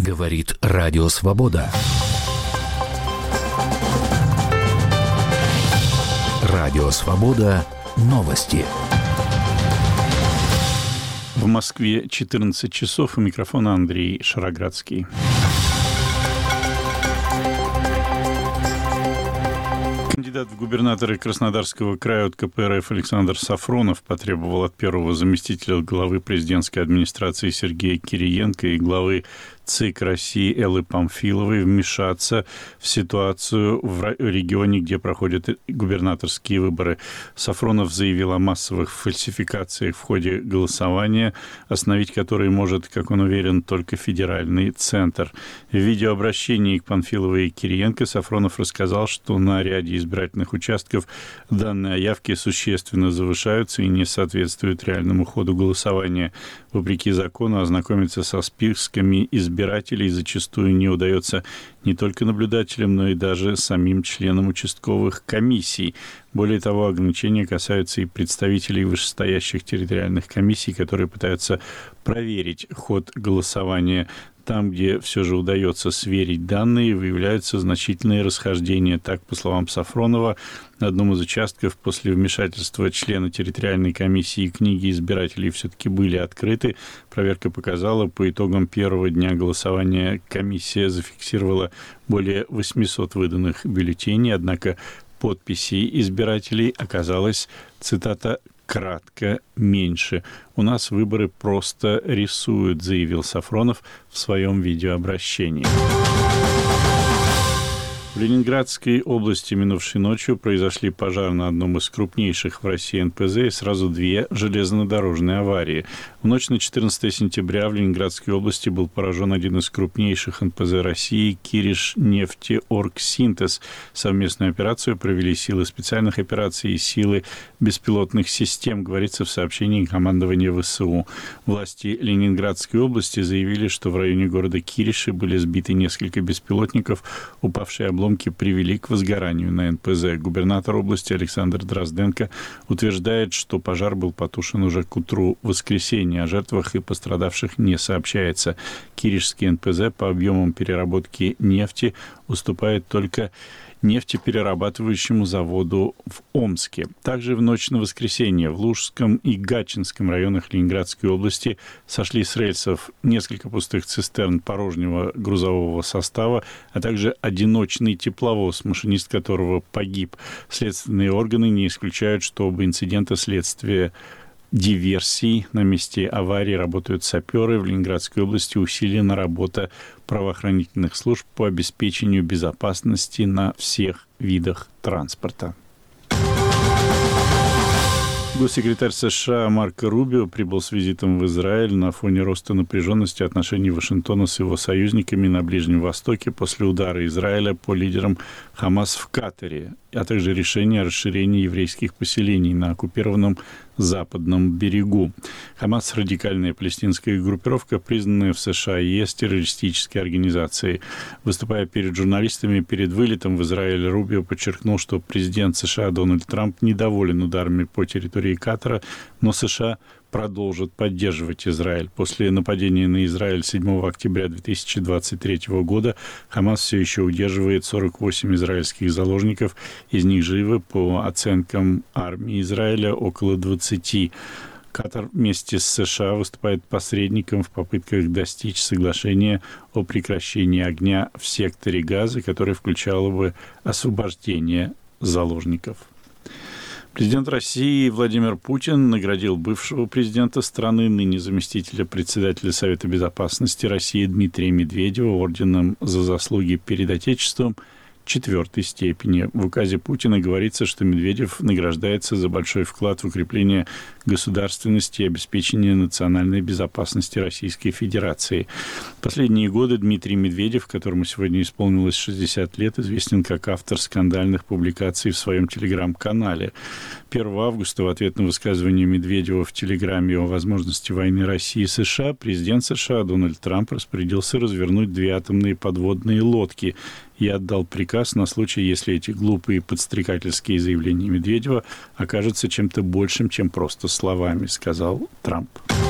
Говорит Радио Свобода. Радио Свобода. Новости. В Москве 14 часов. У микрофона Андрей Шароградский. Кандидат в губернаторы Краснодарского края от КПРФ Александр Сафронов потребовал от первого заместителя главы президентской администрации Сергея Кириенко и главы ЦИК России Эллы Памфиловой вмешаться в ситуацию в регионе, где проходят губернаторские выборы. Сафронов заявил о массовых фальсификациях в ходе голосования, остановить которые может, как он уверен, только федеральный центр. В видеообращении к Памфиловой и Кириенко Сафронов рассказал, что на ряде избирательных участков данные о явке существенно завышаются и не соответствуют реальному ходу голосования. Вопреки закону, ознакомиться со списками избирателей зачастую не удается не только наблюдателям, но и даже самим членам участковых комиссий. Более того, ограничения касаются и представителей вышестоящих территориальных комиссий, которые пытаются проверить ход голосования. Там, где все же удается сверить данные, выявляются значительные расхождения. Так, по словам Сафронова, на одном из участков после вмешательства члена территориальной комиссии книги избирателей все-таки были открыты. Проверка показала, по итогам первого дня голосования комиссия зафиксировала более 800 выданных бюллетеней, однако подписей избирателей оказалось, цитата, «кратко меньше. У нас выборы просто рисуют», заявил Сафронов в своем видеообращении. В Ленинградской области минувшей ночью произошли пожар на одном из крупнейших в России НПЗ и сразу две железнодорожные аварии. В ночь на 14 сентября в Ленинградской области был поражен один из крупнейших НПЗ России «Киришнефтеоргсинтез». Совместную операцию провели силы специальных операций и силы беспилотных систем, говорится в сообщении командования ВСУ. Власти Ленинградской области заявили, что в районе города Кириши были сбиты несколько беспилотников, упавшие обломки привели к возгоранию на НПЗ. Губернатор области Александр Дрозденко утверждает, что пожар был потушен уже к утру воскресенья. О жертвах и пострадавших не сообщается. Киришский НПЗ по объемам переработки нефти уступает только нефтеперерабатывающему заводу в Омске. Также в ночь на воскресенье в Лужском и Гатчинском районах Ленинградской области сошли с рельсов несколько пустых цистерн порожнего грузового состава, а также одиночный тепловоз, машинист которого погиб. Следственные органы не исключают, что оба инцидента следствие диверсий. На месте аварии работают саперы. В Ленинградской области усилена работа правоохранительных служб по обеспечению безопасности на всех видах транспорта. Госсекретарь США Марко Рубио прибыл с визитом в Израиль на фоне роста напряженности отношений Вашингтона с его союзниками на Ближнем Востоке после удара Израиля по лидерам Хамас в Катаре, а также решения о расширении еврейских поселений на оккупированном западном берегу. Хамас – радикальная палестинская группировка, признанная в США и ЕС террористической организацией. Выступая перед журналистами перед вылетом в Израиль, Рубио подчеркнул, что президент США Дональд Трамп недоволен ударами по территории Катара, но США продолжат поддерживать Израиль. После нападения на Израиль 7 октября 2023 года Хамас все еще удерживает 48 израильских заложников. Из них живы, по оценкам армии Израиля, около 20. Катар вместе с США выступает посредником в попытках достичь соглашения о прекращении огня в секторе Газы, которое включало бы освобождение заложников. Президент России Владимир Путин наградил бывшего президента страны, ныне заместителя председателя Совета Безопасности России Дмитрия Медведева орденом за заслуги перед Отечеством 4-й степени. В указе Путина говорится, что Медведев награждается за большой вклад в укрепление государственности и обеспечение национальной безопасности Российской Федерации. В последние годы Дмитрий Медведев, которому сегодня исполнилось 60 лет, известен как автор скандальных публикаций в своем телеграм-канале. 1 августа в ответ на высказывание Медведева в телеграме о возможности войны России и США президент США Дональд Трамп распорядился развернуть 2 атомные подводные лодки. «Я отдал приказ на случай, если эти глупые подстрекательские заявления Медведева окажутся чем-то большим, чем просто словами», сказал Трамп.